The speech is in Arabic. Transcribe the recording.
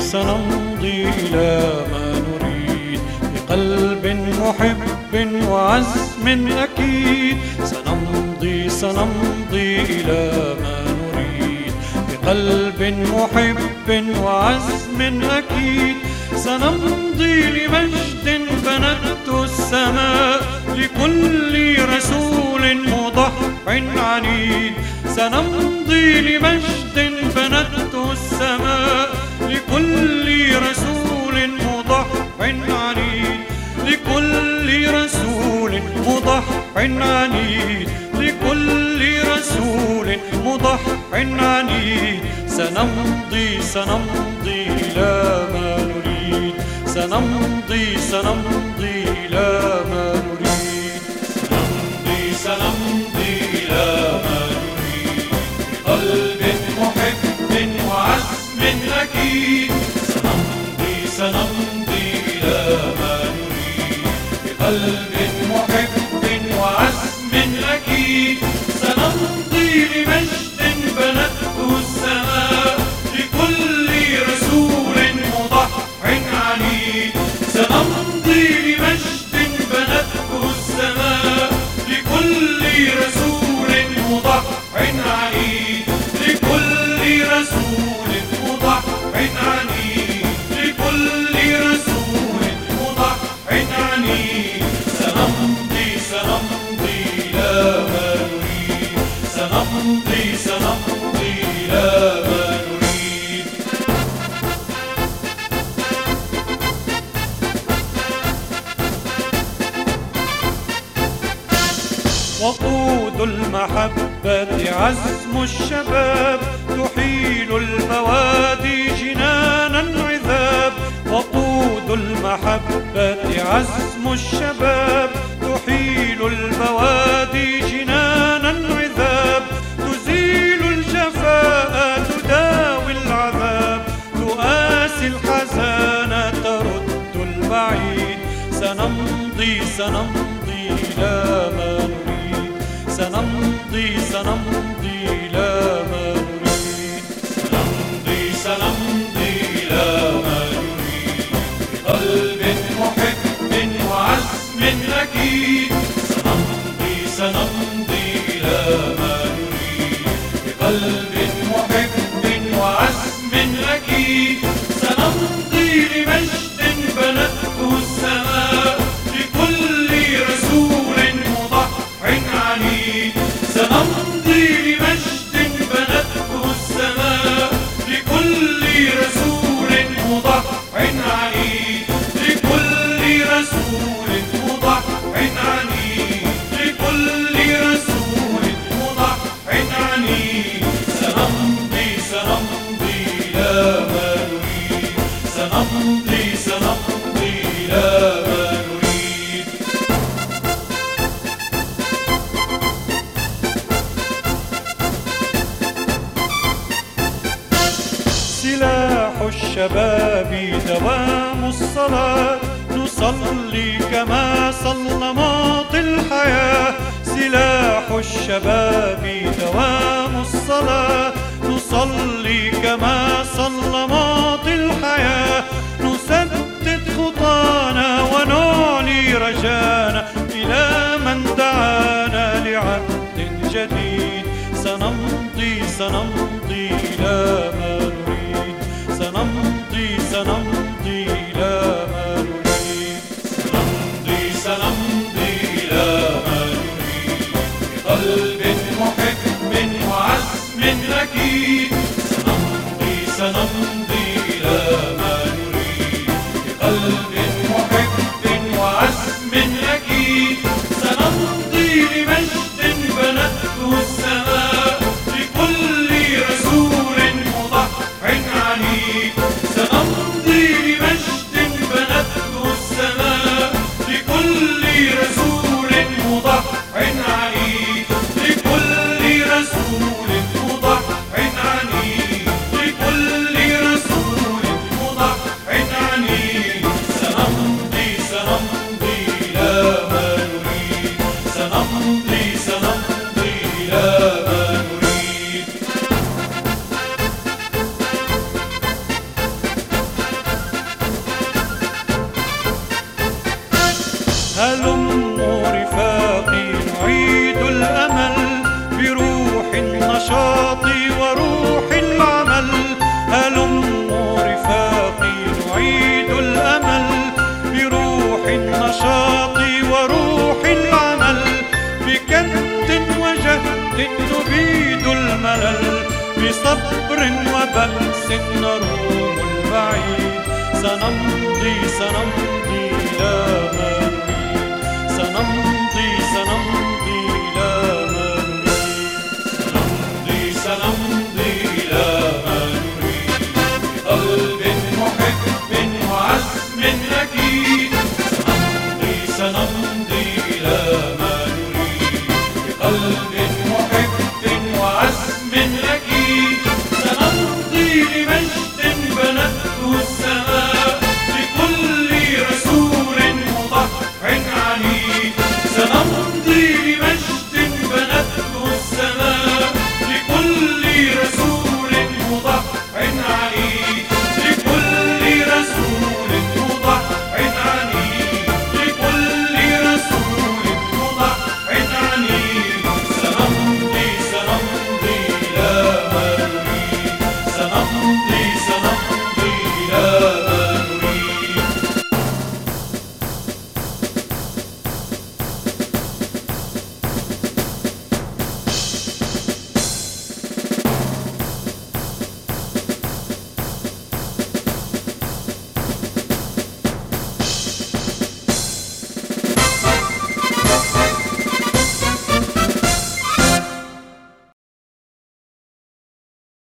سنمضي إلى ما نريد بقلب محب وعزم أكيد. سنمضي إلى ما نريد بقلب محب وعزم أكيد. سنمضي لمجد بنته السماء لكل رسول مضح عنيد. سنمضي لمجد بنته السماء لكل رسول مضح عنيد. لكل رسول مضح عنيد. لكل رسول مضح عنيد. سنمضي إلى ما نريد. سنمضي إلى ما نريد. سنمضي إلى ما نريد بقلب محب وعزم أكيد. سنمضي إلى ما نريد بقلب محب وعزم أكيد. سنمضي لمجد بنته السماء لكل رسول مضح عنيد. سنمضي لمجد بنته السماء لكل رسول مضح عنيد. لكل رسول مضح عنيد. لكل رسول مضح عنيد. سنمضي إلى ما نريد. سنمضي إلى ما نريد. وقود المحبة عزم الشباب تحيل البوادي جنانا عذاب. وقود المحبة عزم الشباب تحيل البوادي جنانا عذاب. تزيل الجفاء تداوي العذاب. تؤاسي الحزان ترد البعيد. سنمضي إلى ما نريد. سنمضي إلى ما نريد. سنمضي إلى ما نريد بقلب محب وعزم أكيد. سنمضي إلى ما نريد بقلب محب وعزم أكيد. سنمضي لمجد بنته السماء لكل رسول مضح عنيد. سنمضي لمجد بنته السماء لكل رسول مضح عنيد. لكل رسول مضح عنيد. لكل رسول مضح عنيد. سنمضي إلى ما نريد. سنمضي إلى ما نريد. سلاح الشباب دوام الصلاة نصلي كما صلى ماضي الحياة. سلاح الشباب دوام الصلاة نصلي كما صلى ماضي الحياة. نسدد خطانا ونعلي رجانا إلى من دعانا لعهد جديد. سنمضي إلى ما نريد. سنمضي إلى ما نريد. سنمضي إلى ما نريد بقلب محب وعزم أكيد. سنمضي إلى ما نريد بقلب محب وعزم أكيد. سنمضي لمجد بنته السماء لكل هلموا رفاقي نعيد الأمل بروح النشاط وروح العمل. هلموا رفاقي نعيد الأمل بروح النشاط وروح العمل. بجد وجهد نبيد الملل، بصبر وبأس نروم البعيد. سنمضي إلى